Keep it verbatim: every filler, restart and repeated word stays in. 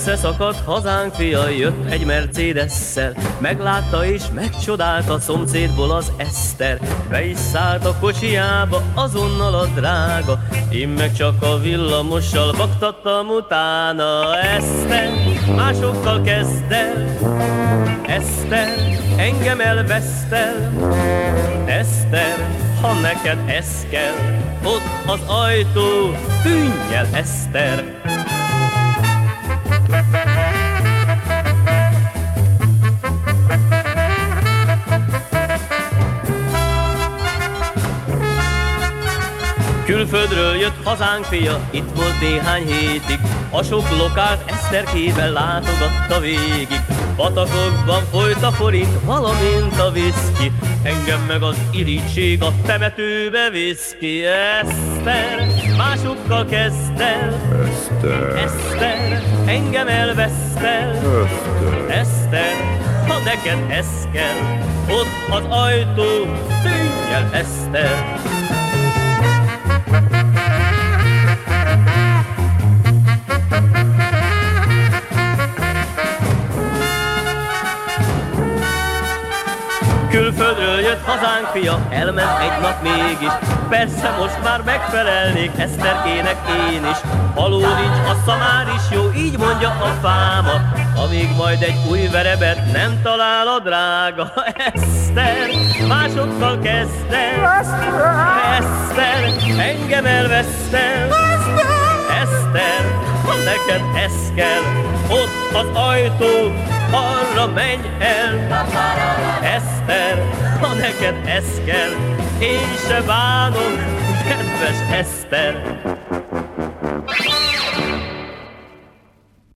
Összeszakadt hazánk fia, jött egy Mercedes-szel, meglátta és megcsodálta szomszédból az Eszter. Be is szállt a kocsijába, azonnal a drága, én meg csak a villamossal baktattam utána. Eszter, másokkal kezd el, Eszter, engem elvesztel. Eszter, ha neked ez kell, ott az ajtó, tűnj el, Eszter. Külföldről jött hazánk fia, itt volt néhány hétig, a sok lokált Eszterkével látogatta végig. Patakokban folyt a forint, valamint a viszki, engem meg az irigység a temetőbe visz ki. Eszter, másokkal kezd el, Eszter, Eszter, engem elvesztel. Eszter, Eszter, ha neked ez kell, ott az ajtó, tűnj el, Eszter. Külföldről jött hazánk fia, elment egy nap mégis, persze most már megfelelnék Eszterkének én is. Haló nincs, a szamár is jó, így mondja a fáma, amíg majd egy új verebet nem talál a drága. Eszter, másokkal kezd el, Eszter, engem elvesztel. Eszter, ha neked ez kell, ott az ajtó, arra menj el. Eszter, ha neked ez kell, én se bánom, kedves Eszter.